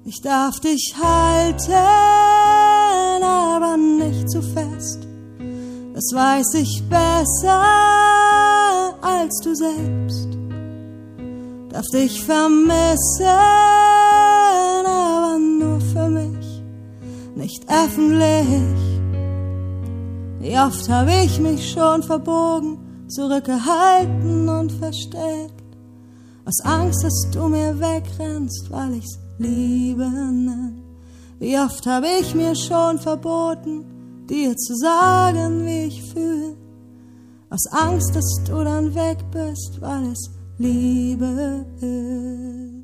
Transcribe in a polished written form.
Ich darf dich halten, aber nicht zu fest. Das weiß ich besser als du selbst. Darf dich vermissen, aber nur für mich, nicht öffentlich. Wie oft hab ich mich schon verbogen, zurückgehalten und versteckt, aus Angst, dass du mir wegrennst, weil ich's Liebe nenn. Wie oft hab ich mir schon verboten, dir zu sagen, wie ich fühl, aus Angst, dass du dann weg bist, weil es Liebe ist.